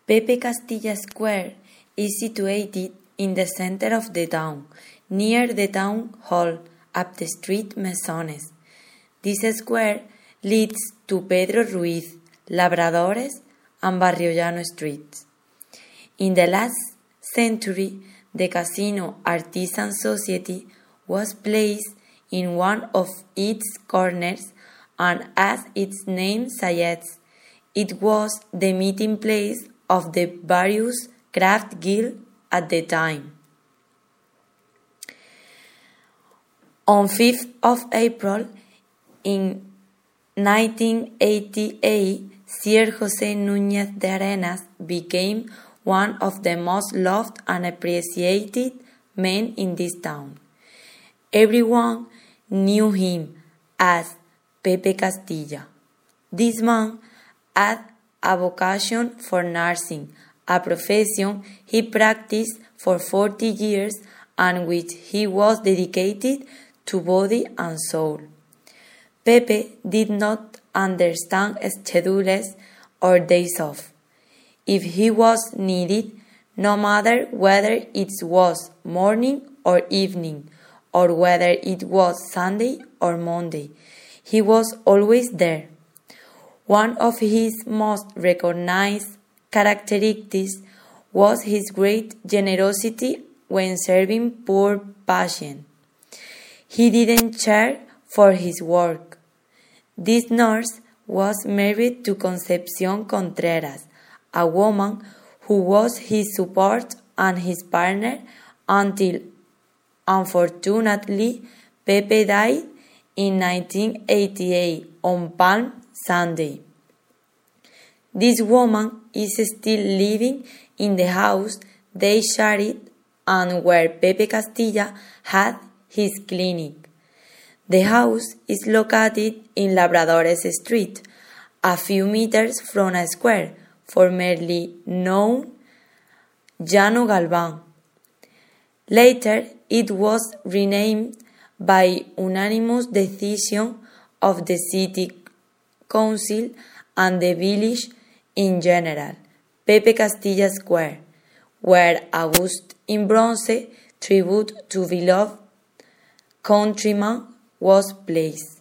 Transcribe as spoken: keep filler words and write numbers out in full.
Pepe Castilla Square is situated in the center of the town, near the town hall, up the street Mesones. This square leads to Pedro Ruiz, Labradores, and Barrio Llano streets. In the last century, the Casino Artisan Society was placed in one of its corners, and as its name suggests, it was the meeting place of the various craft guilds at the time. On fifth of April in nineteen eighty-eight, Sir José Núñez de Arenas became one of the most loved and appreciated men in this town. Everyone knew him as Pepe Castilla. This man had a vocation for nursing, a profession he practiced for forty years and which he was dedicated to body and soul. Pepe did not understand schedules or days off. If he was needed, no matter whether it was morning or evening, or whether it was Sunday or Monday, he was always there. One of his most recognized characteristics was his great generosity when serving poor patients. He didn't charge for his work. This nurse was married to Concepción Contreras, a woman who was his support and his partner until, unfortunately, Pepe died in nineteen eighty-eight on Palm Sunday. This woman is still living in the house they shared and where Pepe Castilla had his clinic. The house is located in Labradores Street, a few meters from a square formerly known Llano Galván. Later, it was renamed by unanimous decision of the City Council and the village in general, Pepe Castilla Square, where a bust in bronze tribute to beloved countryman was placed.